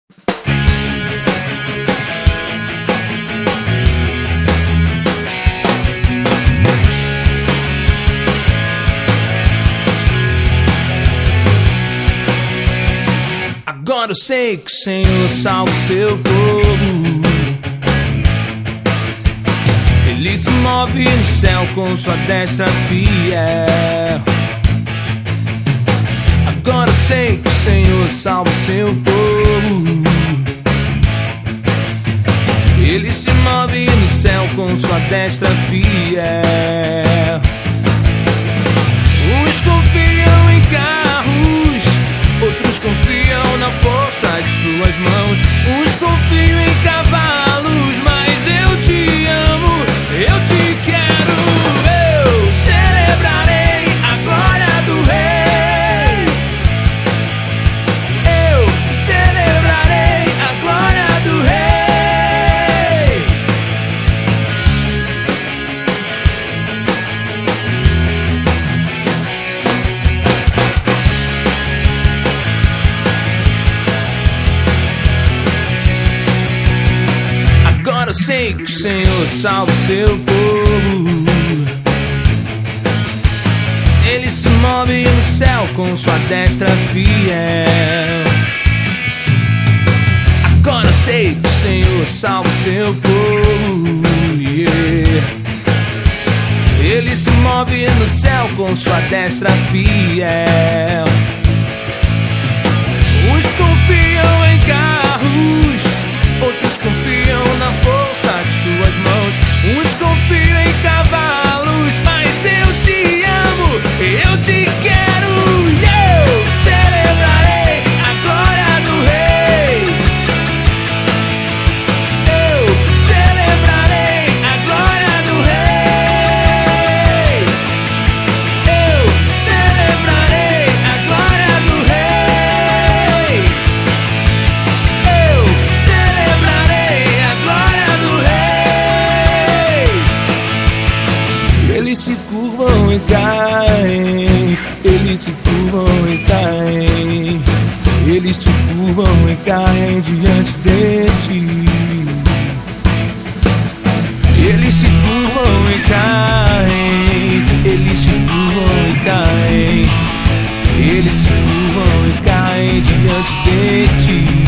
Agora eu sei que o Senhor salva o seu povo. Ele se move no céu com sua destra fiel. Agora eu sei que o Senhor salva o seu povo. Ele se move no céu com sua destra fiel. Uns confiam em carros, outros confiam na força de suas mãos. Uns confiam em cavalos, mas eu te amo, eu te quero. Eu celebrarei a glória do Rei. Eu celebrarei a glória do Rei. Agora eu sei que o Senhor salva o seu povo. Ele se move no céu com sua destra fiel. Agora eu sei que o Senhor salva o seu povo, yeah. Ele se move no céu com sua destra fiel. Uns confiam em carros, outros confiam na força de suas mãos. Uns confiam em cavalos, mas eu te amo, eu te quero. Eu celebrarei a glória do Rei. Eu celebrarei a glória do Rei. Eu celebrarei a glória do Rei. Eu celebrarei a glória do Rei. Eles se curvam e caem, eles se curvam e caem, eles se curvam e caem diante de ti. Eles se curvam e caem, eles se curvam e caem, eles se curvam e caem diante de ti.